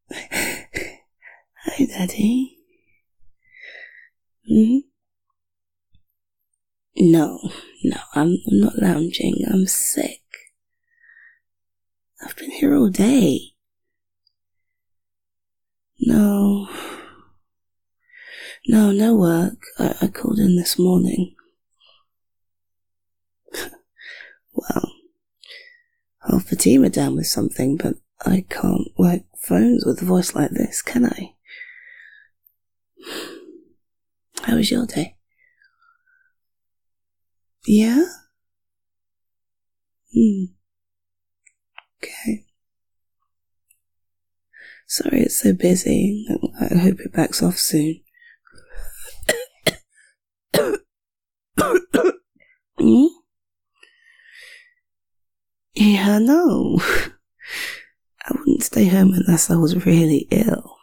Hi, Daddy. Hmm? No, I'm not lounging. I'm sick. I've been here all day. No work. I called in this morning. Well, half the team are down with something, but I can't work phones with a voice like this, can I? How was your day? Yeah? Okay. Sorry it's so busy. I hope it backs off soon. Yeah, no. I wouldn't stay home unless I was really ill.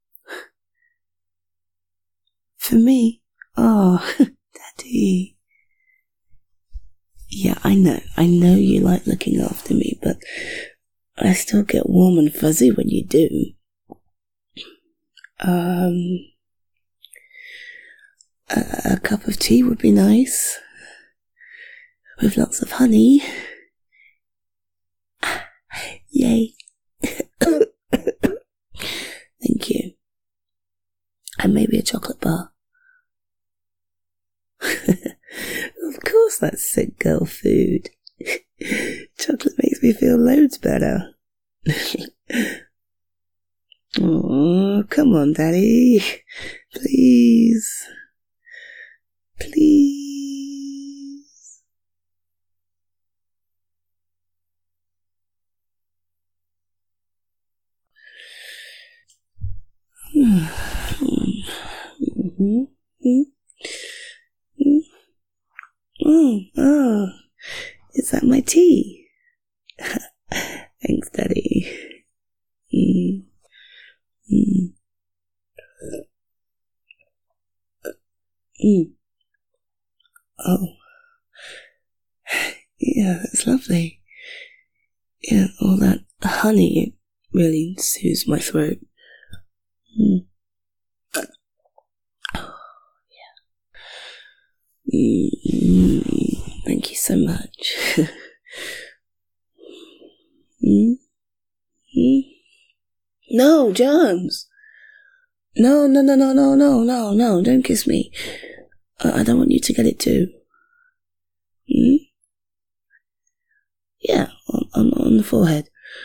For me? Oh, Daddy. Yeah, I know you like looking after me, but I still get warm and fuzzy when you do. A cup of tea would be nice. With lots of honey. Yay. Thank you. And maybe a chocolate bar. Of course that's sick girl food. Chocolate makes me feel loads better. Oh, come on, Daddy. Please. Please. Oh, is that my tea? Thanks, Daddy. Oh, yeah, that's lovely. Yeah, all that honey really soothes my throat. Thank you so much. No, germs. No, don't kiss me. I don't want you to get it too. Yeah, on the forehead.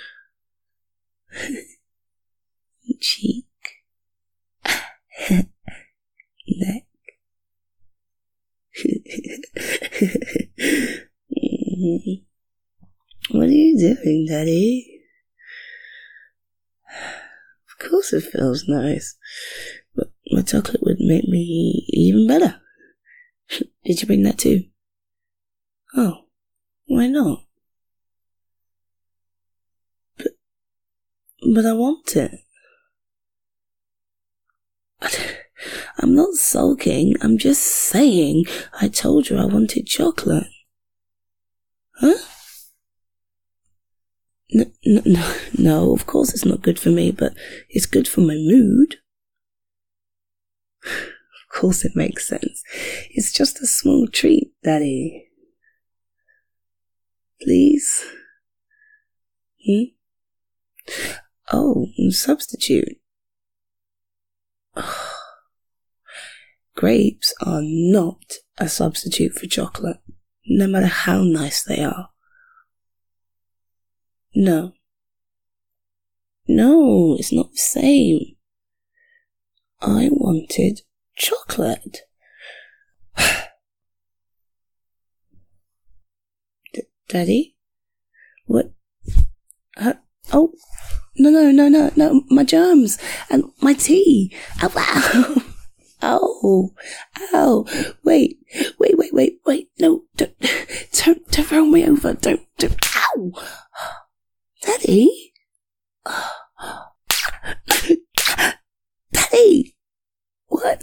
Cheek. Neck. What are you doing, Daddy? Of course it feels nice, but my chocolate would make me even better. Did you bring that too? Oh, why not? But I want it. I'm not sulking, I'm just saying I told you I wanted chocolate. Huh? No, of course it's not good for me, but it's good for my mood. Of course it makes sense. It's just a small treat, Daddy. Please? Oh, substitute. Grapes are not a substitute for chocolate, no matter how nice they are. No, it's not the same. I wanted chocolate. Daddy? What? Oh, no, my germs and my tea. Ow. Wait, no, don't throw me over, don't, ow. Daddy? Daddy! What?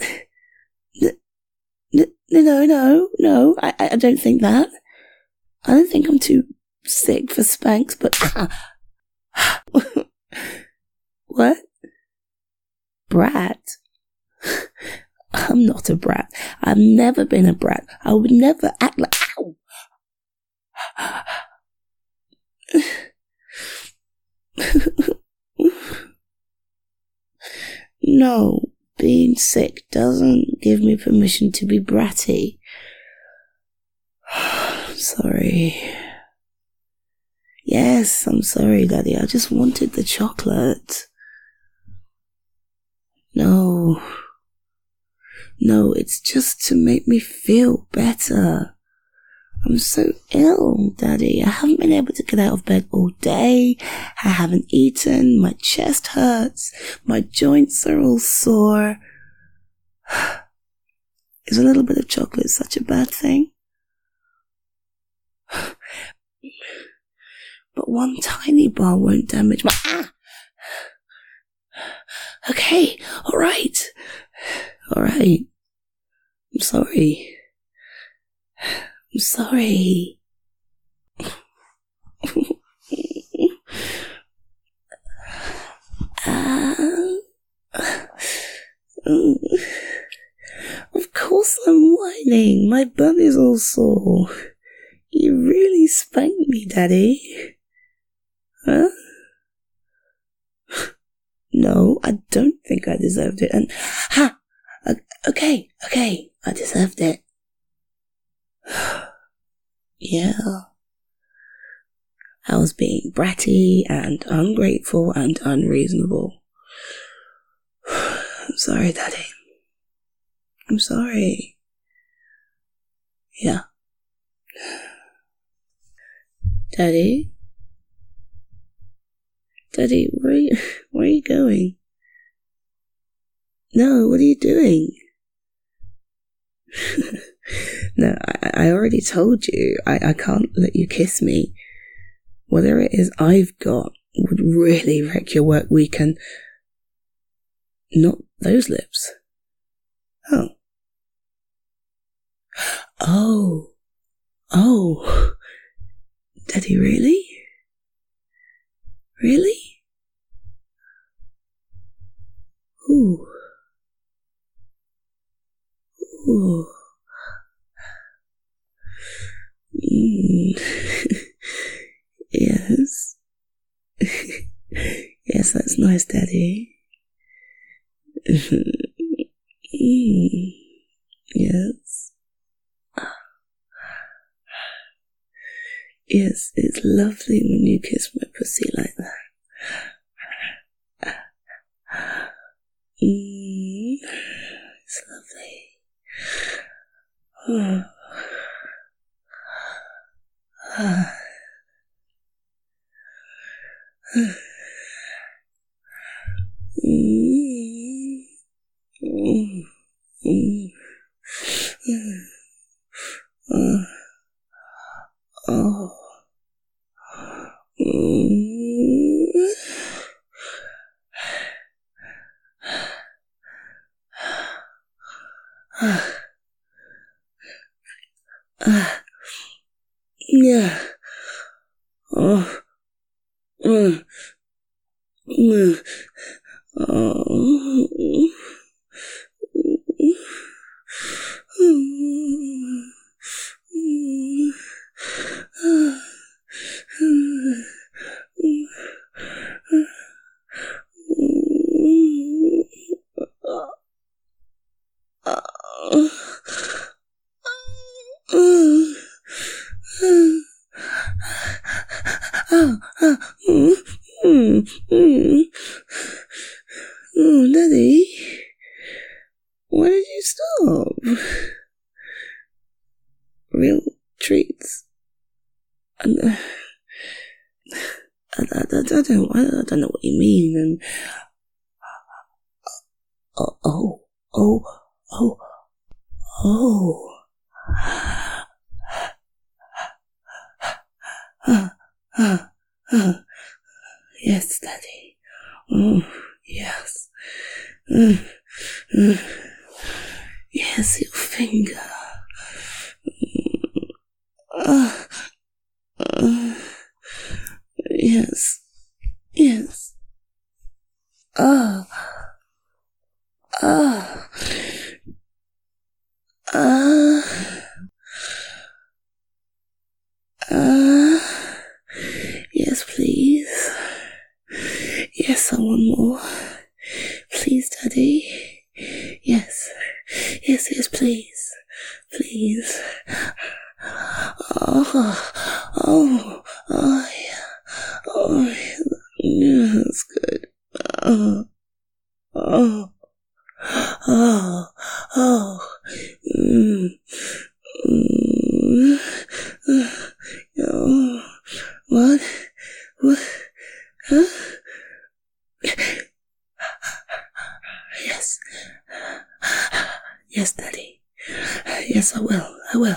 No, I don't think that. I don't think I'm too sick for Spanx, but... What? brat? I'm not a brat. I've never been a brat. I would never act like... Ow! No, being sick doesn't give me permission to be bratty. Sorry. Yes, I'm sorry, Daddy. I just wanted the chocolate. No, it's just to make me feel better. I'm so ill, Daddy. I haven't been able to get out of bed all day. I haven't eaten. My chest hurts. My joints are all sore. Is a little bit of chocolate such a bad thing? But one tiny bar won't damage my... Okay, alright. I'm sorry. I'm sorry. Of course I'm whining. My bum is all sore. You really spanked me, Daddy. Huh? No, I don't think I deserved it. And okay, I deserved it. Yeah. I was being bratty and ungrateful and unreasonable. I'm sorry, Daddy. I'm sorry. Yeah. Daddy? Daddy, where are you going? No, what are you doing? No, I already told you. I can't let you kiss me. Whatever it is I've got would really wreck your work week and... Not those lips. Oh. Daddy, really? Really? Ooh. Yes. Yes, that's nice, Daddy. Yes. Yes, it's lovely when you kiss my pussy like that. It's lovely. Yeah. Oh, Daddy, why did you stop? Real treats. I don't know what you mean. And yes, Daddy. Yes. Yes, your finger. Yes. more. Please, Daddy. Yes. Yes, yes, please. Please. Yeah. Oh, yeah, that's good. Oh, oh, oh, oh. Oh, what? What? Huh? Yes. Yes, Daddy. Yes, I will. I will.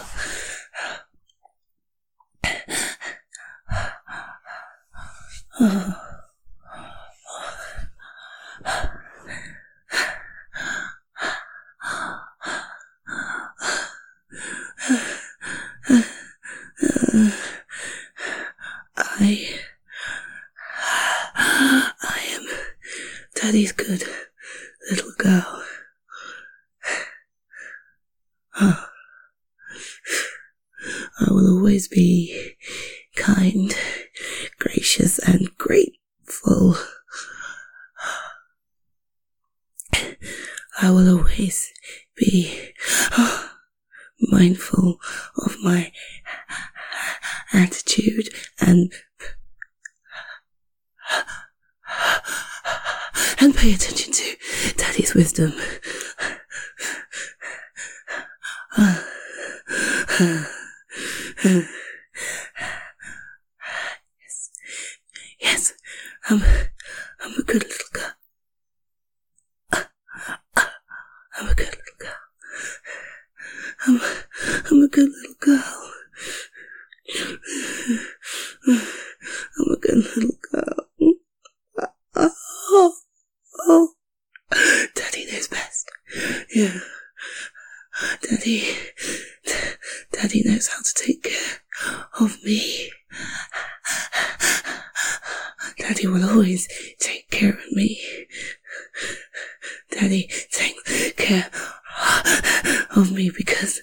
Oh. I am Daddy's good little girl. Oh. I will always be kind, gracious, and grateful. I will always be mindful of my attitude and pay attention to Daddy's wisdom. Yes, I'm a good little girl. I'm a good little girl. I'm a good little girl. I'm a good little girl. Oh. Daddy knows best. Yeah. Daddy knows how to take care of me. Daddy will always take care of me. Daddy takes care of me because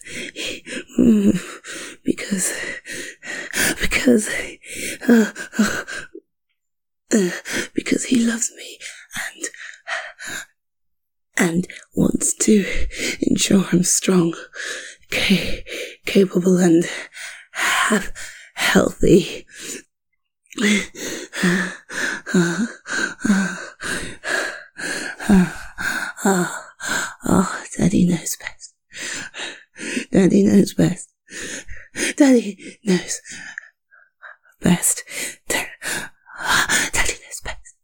he loves me and wants to ensure I'm strong, capable, and healthy. Oh, Daddy knows best. Daddy knows best. Daddy knows best. Daddy knows best.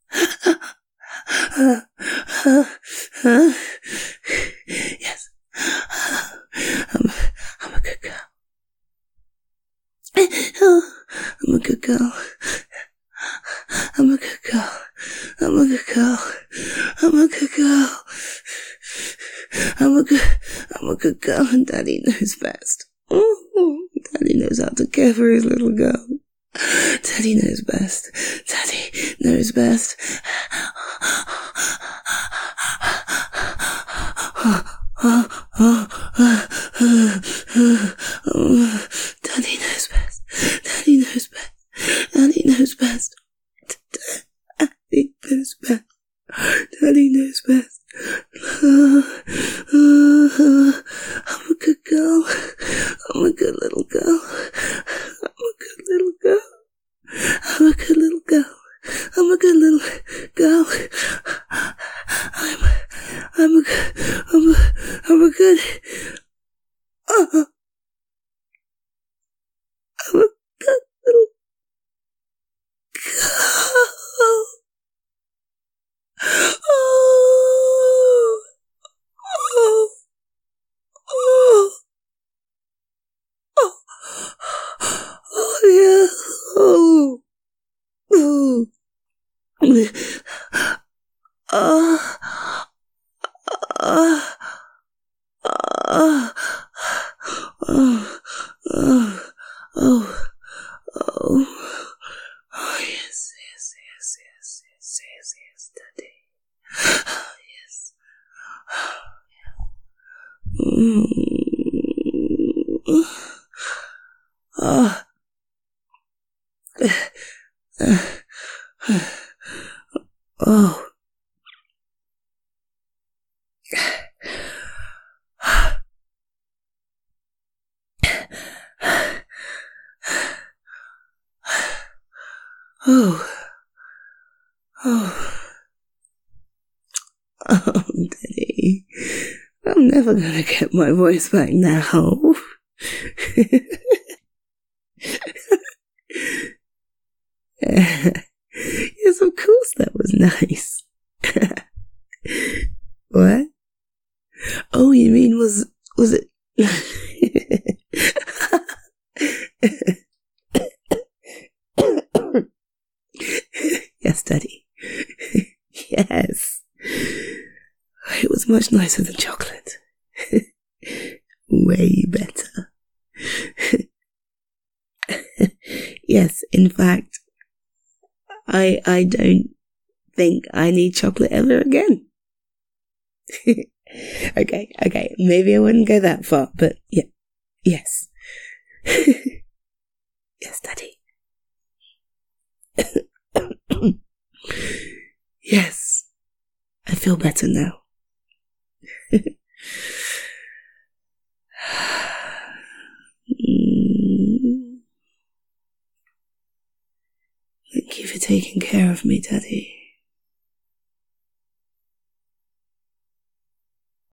Yes. I'm a good girl. I'm a good girl. I'm a good girl. I'm a good girl. I'm a good girl. I'm a good girl, and Daddy knows best. Daddy knows how to care for his little girl. Daddy knows best. Daddy knows best. Daddy knows best. Daddy knows best. Daddy knows best. Daddy knows best. Daddy knows best. I'm a good girl. I'm a good little girl. I'm a good little girl. I'm a good little girl. I'm a good little girl. I'm a good little I'm a good little girl. Yeah. Yes, Daddy. Yes. Oh. Oh, oh, oh, Daddy. I'm never gonna get my voice back now. Yes, of course that was nice. What? Oh, you mean was it? Yes, Daddy. Yes. It was much nicer than chocolate. Way better. Yes, in fact, I don't think I need chocolate ever again. Okay, maybe I wouldn't go that far, but yeah, yes. Yes, Daddy. Yes, I feel better now. Thank you for taking care of me, Daddy.